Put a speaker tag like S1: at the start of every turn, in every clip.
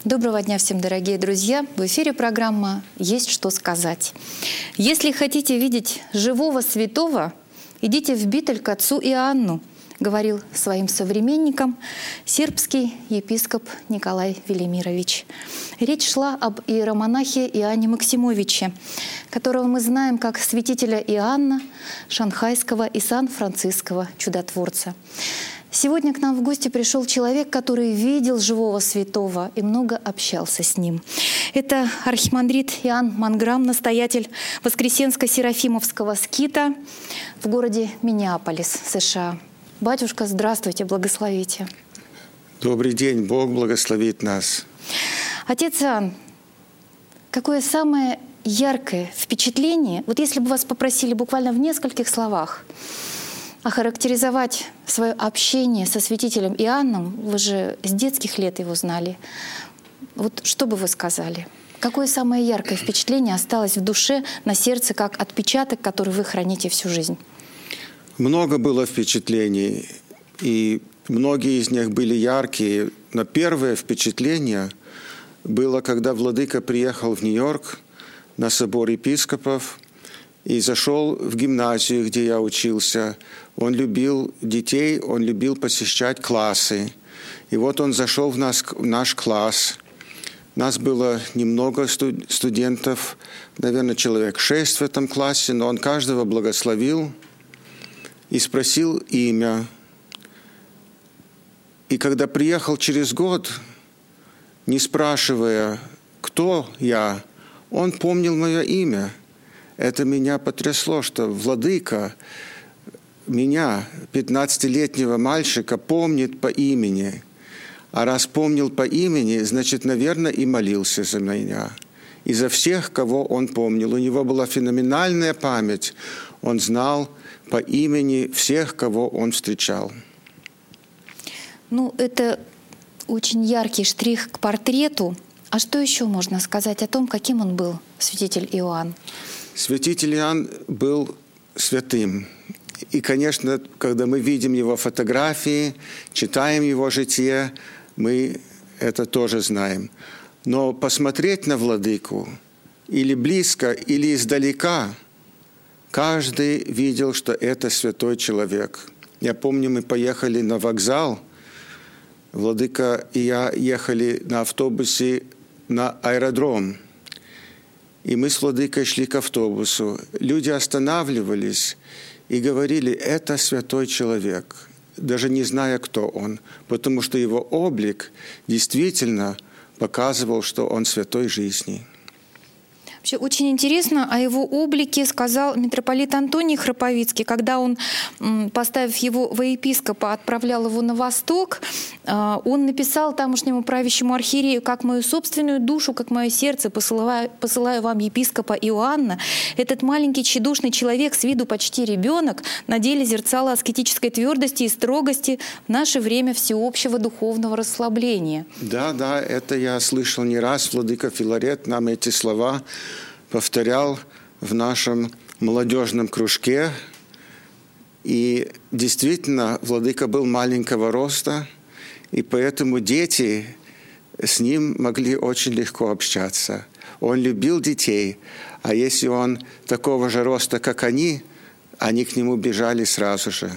S1: Доброго дня всем, дорогие друзья! В эфире программа «Есть что сказать». Если хотите видеть живого святого, идите в Битуль к отцу Иоанну, говорил своим современникам сербский епископ Николай Велимирович. Речь шла об иеромонахе Иоанне Максимовиче, которого мы знаем как святителя Иоанна, шанхайского и сан-франциского чудотворца. Сегодня к нам в гости пришел человек, который видел живого святого и много общался с ним. Это архимандрит Иоанн Манграм, настоятель Воскресенско-Серафимовского скита в городе Миннеаполис, США. Батюшка, здравствуйте, благословите.
S2: Добрый день, Бог благословит нас.
S1: Отец Иоанн, какое самое яркое впечатление, вот если бы вас попросили буквально в нескольких словах охарактеризовать свое общение со святителем Иоанном, вы же с детских лет его знали, вот что бы вы сказали? Какое самое яркое впечатление осталось в душе, на сердце, как отпечаток, который вы храните всю жизнь?
S2: Много было впечатлений, и многие из них были яркие. Но первое впечатление было, когда владыка приехал в Нью-Йорк на собор епископов и зашел в гимназию, где я учился. Он любил детей, он любил посещать классы. И вот он зашел в наш класс. Нас было немного студентов, наверное, человек 6 в этом классе, но он каждого благословил и спросил имя. И когда приехал через год, не спрашивая, кто я, он помнил мое имя. Это меня потрясло, что владыка меня, 15-летнего мальчика, помнит по имени. А раз помнил по имени, значит, наверное, и молился за меня. И за всех, кого он помнил. У него была феноменальная память. Он знал по имени всех, кого он встречал.
S1: Ну, это очень яркий штрих к портрету. А что еще можно сказать о том, каким он был, святитель Иоанн?
S2: Святитель Иоанн был святым. И, конечно, когда мы видим его фотографии, читаем его житие, мы это тоже знаем. Но посмотреть на владыку или близко, или издалека, каждый видел, что это святой человек. Я помню, мы поехали на вокзал, владыка и я ехали на автобусе на аэродром. И мы с владыкой шли к автобусу. Люди останавливались и говорили, это святой человек, даже не зная, кто он, потому что его облик действительно показывал, что он святой жизни.
S1: Вообще очень интересно о его облике сказал митрополит Антоний Храповицкий, когда он, поставив его во епископа, отправлял его на восток, он написал тамошнему правящему архиерею: «Как мою собственную душу, как мое сердце посылаю вам епископа Иоанна. Этот маленький тщедушный человек, с виду почти ребенок, на деле зерцало аскетической твердости и строгости в наше время всеобщего духовного расслабления».
S2: Да, это я слышал не раз. Владыка Филарет нам эти слова повторял в нашем молодежном кружке. И действительно, владыка был маленького роста, и поэтому дети с ним могли очень легко общаться. Он любил детей, а если он такого же роста, как они к нему бежали сразу же.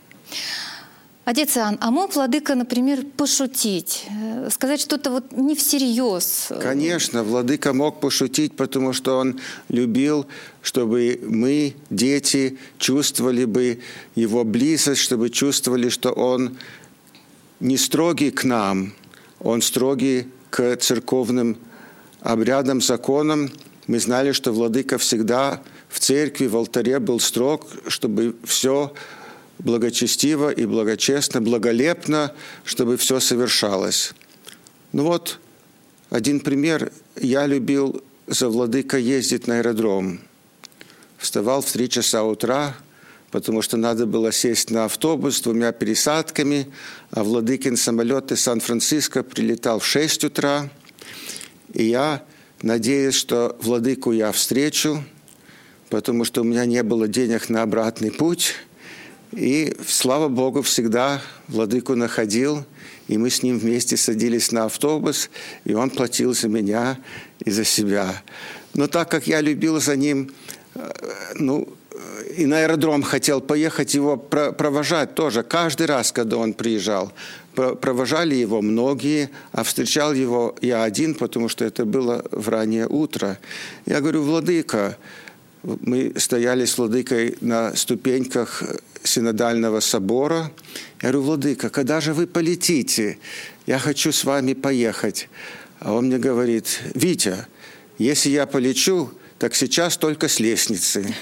S1: Отец Иоанн, а мог владыка, например, пошутить, сказать что-то вот не всерьез?
S2: Конечно, владыка мог пошутить, потому что он любил, чтобы мы, дети, чувствовали бы его близость, чтобы чувствовали, что он не строгий к нам, он строгий к церковным обрядам, законам. Мы знали, что владыка всегда в церкви, в алтаре был строг, чтобы все благочестиво и благочестно, благолепно, чтобы все совершалось. Ну вот, один пример. Я любил за владыкой ездить на аэродром. Вставал в 3 часа утра, потому что надо было сесть на автобус с 2 пересадками, а владыкин самолет из Сан-Франциско прилетал в 6 утра. И я надеюсь, что владыку я встречу, потому что у меня не было денег на обратный путь. И, слава Богу, всегда владыку находил, и мы с ним вместе садились на автобус, и он платил за меня и за себя. Но так как я любил за ним, и на аэродром хотел поехать его провожать тоже. Каждый раз, когда он приезжал, провожали его многие, а встречал его я один, потому что это было в раннее утро. Я говорю: владыка, мы стояли с владыкой на ступеньках Синодального собора. Я говорю: владыка, когда же вы полетите? Я хочу с вами поехать. А он мне говорит: Витя, если я полечу, так сейчас только с лестницы.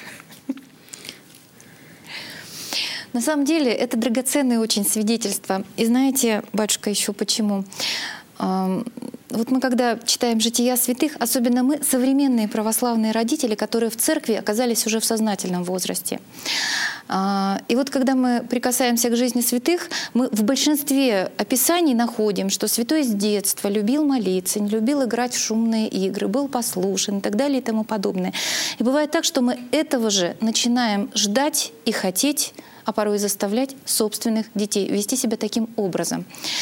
S1: На самом деле это драгоценные очень свидетельства. И знаете, батюшка, еще почему? Вот мы когда читаем жития святых, особенно мы, современные православные родители, которые в церкви оказались уже в сознательном возрасте. И вот когда мы прикасаемся к жизни святых, мы в большинстве описаний находим, что святой с детства любил молиться, не любил играть в шумные игры, был послушен и так далее и тому подобное. И бывает так, что мы этого же начинаем ждать и хотеть, а порой и заставлять собственных детей вести себя таким образом.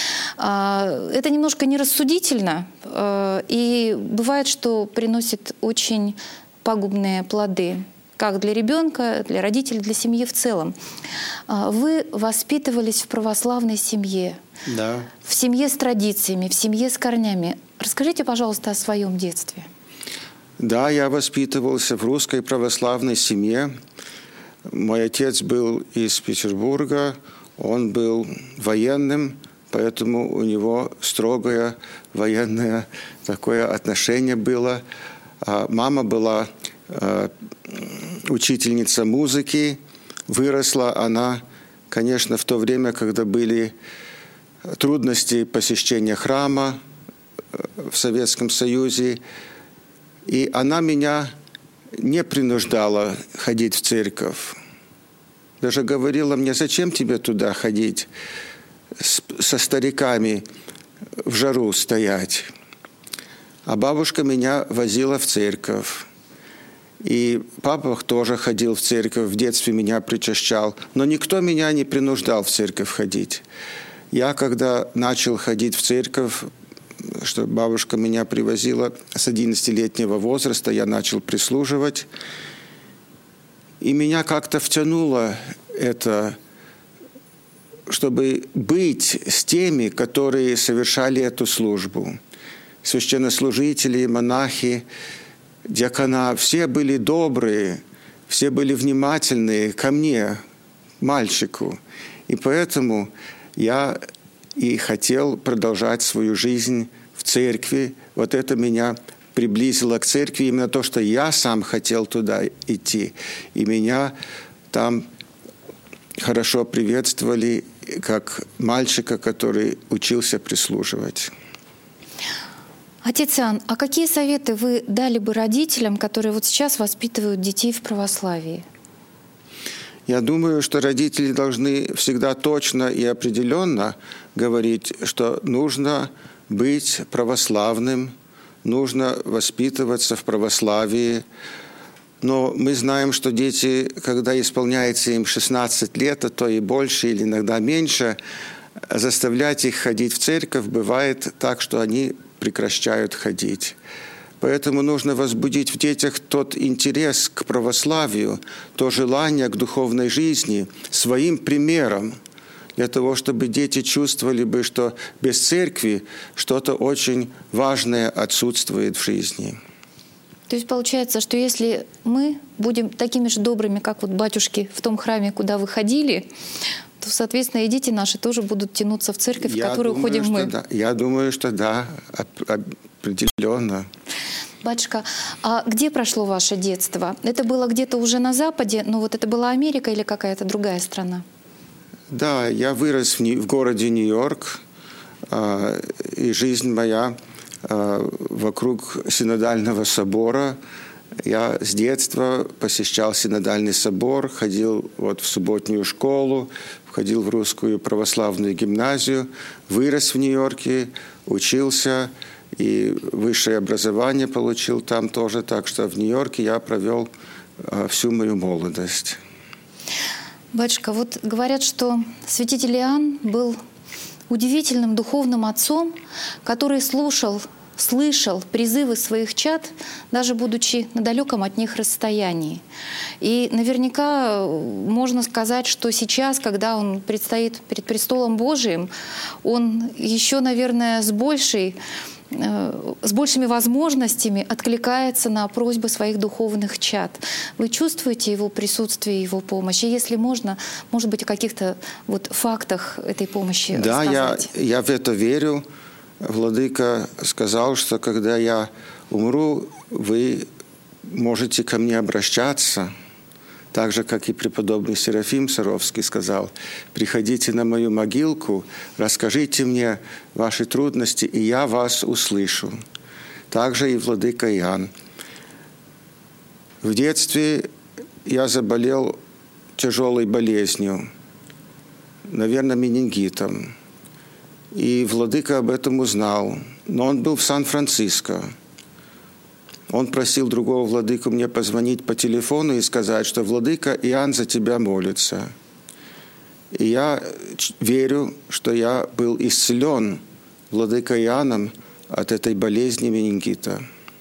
S1: Это немножко нерассудительно, и бывает, что приносит очень пагубные плоды, как для ребенка, для родителей, для семьи в целом. Вы воспитывались в православной семье,
S2: да.
S1: В семье с традициями, в семье с корнями. Расскажите, пожалуйста, о своем детстве.
S2: Да, я воспитывался в русской православной семье. Мой отец был из Петербурга, он был военным, поэтому у него строгое военное такое отношение было. А мама была учительница музыки. Выросла она, конечно, в то время, когда были трудности посещения храма в Советском Союзе. И она меня не принуждала ходить в церковь. Даже говорила мне: зачем тебе туда ходить, со стариками в жару стоять. А бабушка меня возила в церковь. И папа тоже ходил в церковь, в детстве меня причащал. Но никто меня не принуждал в церковь ходить. Я, когда начал ходить в церковь, что бабушка меня привозила с 11-летнего возраста, я начал прислуживать. И меня как-то втянуло это, чтобы быть с теми, которые совершали эту службу. Священнослужители, монахи, диакона, все были добрые, все были внимательные ко мне, мальчику. И поэтому я и хотел продолжать свою жизнь в церкви. Вот это меня приблизило к церкви, именно то, что я сам хотел туда идти. И меня там хорошо приветствовали, как мальчика, который учился прислуживать.
S1: Отец Иоанн, а какие советы вы дали бы родителям, которые вот сейчас воспитывают детей в православии?
S2: Я думаю, что родители должны всегда точно и определенно говорить, что нужно быть православным, нужно воспитываться в православии. Но мы знаем, что дети, когда исполняется им 16 лет, а то и больше, или иногда меньше, заставлять их ходить в церковь бывает так, что они прекращают ходить. Поэтому нужно возбудить в детях тот интерес к православию, то желание к духовной жизни своим примером, для того, чтобы дети чувствовали бы, что без церкви что-то очень важное отсутствует в жизни.
S1: То есть получается, что если мы будем такими же добрыми, как вот батюшки в том храме, куда вы ходили, то, соответственно, и дети наши тоже будут тянуться в церковь, в которую ходим мы.
S2: Да. Я думаю, что да, определенно.
S1: Батюшка, а где прошло ваше детство? Это было где-то уже на Западе, но вот это была Америка или какая-то другая страна?
S2: Да, я вырос в городе Нью-Йорк, и жизнь моя вокруг Синодального собора. Я с детства посещал Синодальный собор, ходил вот в субботнюю школу, ходил в русскую православную гимназию, вырос в Нью-Йорке, учился и высшее образование получил там тоже. Так что в Нью-Йорке я провел всю мою молодость.
S1: Батюшка, вот говорят, что святитель Иоанн был удивительным духовным отцом, который слышал призывы своих чад, даже будучи на далеком от них расстоянии. И наверняка можно сказать, что сейчас, когда он предстоит перед престолом Божиим, он еще, наверное, с большими возможностями откликается на просьбы своих духовных чад. Вы чувствуете его присутствие, его помощь? И если можно, может быть, о каких-то вот фактах этой помощи рассказать?
S2: Да, я в это верю. Владыка сказал, что когда я умру, вы можете ко мне обращаться, так же, как и преподобный Серафим Саровский сказал: приходите на мою могилку, расскажите мне ваши трудности, и я вас услышу. Также и владыка Иоанн. В детстве я заболел тяжелой болезнью, наверное, менингитом. И владыка об этом узнал. Но он был в Сан-Франциско. Он просил другого владыку мне позвонить по телефону и сказать, что владыка Иоанн за тебя молится. И я верю, что я был исцелен владыкой Иоанном от этой болезни менингита.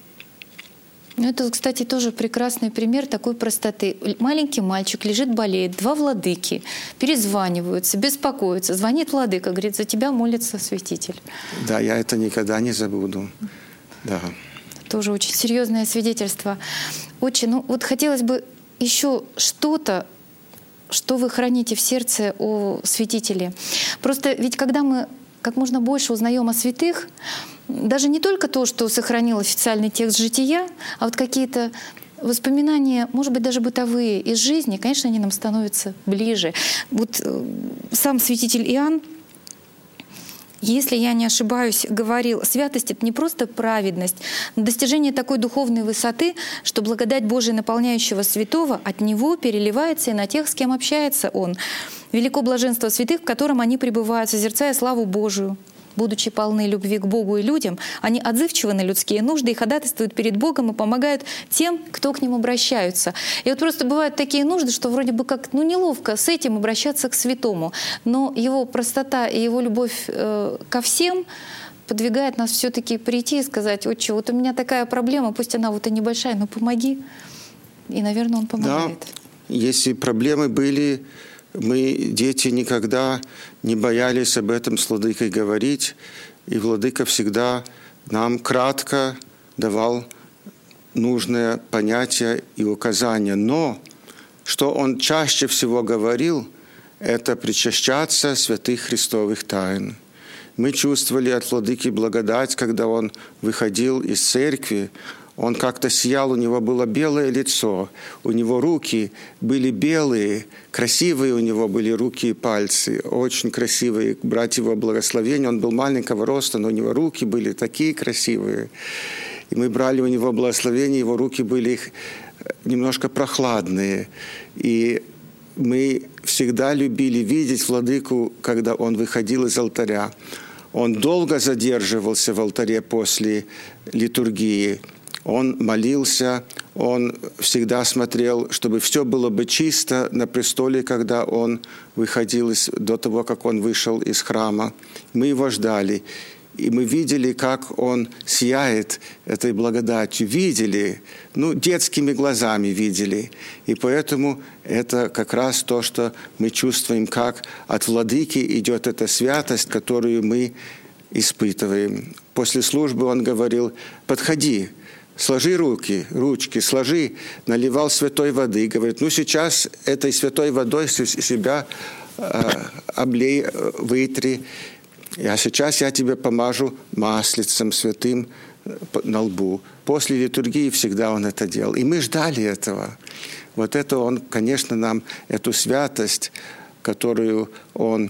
S1: Ну, это, кстати, тоже прекрасный пример такой простоты. Маленький мальчик лежит, болеет, два владыки перезваниваются, беспокоятся. Звонит владыка, говорит: за тебя молится святитель.
S2: Да, я это никогда не забуду. Да.
S1: Тоже очень серьезное свидетельство. Отче, ну вот хотелось бы еще что-то, что вы храните в сердце о святителе. Просто ведь когда мы как можно больше узнаем о святых, даже не только то, что сохранил официальный текст жития, а вот какие-то воспоминания, может быть, даже бытовые из жизни, конечно, они нам становятся ближе. Вот сам святитель Иоанн, если я не ошибаюсь, говорил: святость — это не просто праведность, но достижение такой духовной высоты, что благодать Божия, наполняющего святого, от него переливается и на тех, с кем общается он. Велико блаженство святых, в котором они пребывают, созерцая славу Божию. Будучи полны любви к Богу и людям, они отзывчивы на людские нужды и ходатайствуют перед Богом и помогают тем, кто к ним обращаются. И вот просто бывают такие нужды, что вроде бы как неловко с этим обращаться к святому. Но его простота и его любовь ко всем подвигает нас все-таки прийти и сказать: отче, вот у меня такая проблема, пусть она вот и небольшая, но помоги. И, наверное, он помогает.
S2: Да, если проблемы были, мы, дети, никогда не боялись об этом с владыкой говорить, и владыка всегда нам кратко давал нужные понятия и указания. Но что он чаще всего говорил, это причащаться святых христовых тайн. Мы чувствовали от владыки благодать, когда он выходил из церкви. Он как-то сиял, у него было белое лицо, у него руки были белые, красивые у него были руки и пальцы, очень красивые, брать его благословение. Он был маленького роста, но у него руки были такие красивые. И мы брали у него благословение, его руки были немножко прохладные. И мы всегда любили видеть владыку, когда он выходил из алтаря. Он долго задерживался в алтаре после литургии. Он молился, он всегда смотрел, чтобы все было бы чисто на престоле, когда он выходил до того, как он вышел из храма. Мы его ждали, и мы видели, как он сияет этой благодатью. Видели, детскими глазами видели. И поэтому это как раз то, что мы чувствуем, как от владыки идет эта святость, которую мы испытываем. После службы он говорил: подходи, сложи ручки, сложи, наливал святой воды. Говорит: сейчас этой святой водой себя облей, вытри. А сейчас я тебе помажу маслицем святым на лбу. После литургии всегда он это делал. И мы ждали этого. Вот это он, конечно, нам эту святость, которую он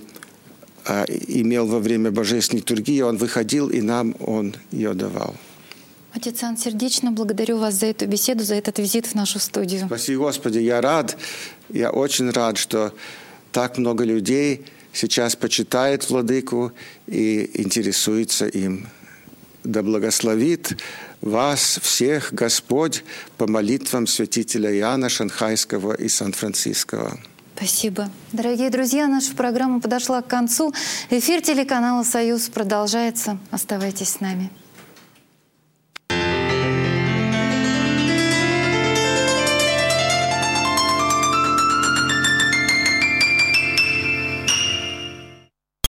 S2: имел во время божественной литургии, он выходил, и нам он ее давал.
S1: Отец Иоанн, сердечно благодарю вас за эту беседу, за этот визит в нашу студию.
S2: Спасибо, Господи. Я очень рад, что так много людей сейчас почитает владыку и интересуется им. Да благословит вас всех Господь по молитвам святителя Иоанна Шанхайского и Сан-Франциского.
S1: Спасибо. Дорогие друзья, наша программа подошла к концу. Эфир телеканала «Союз» продолжается. Оставайтесь с нами.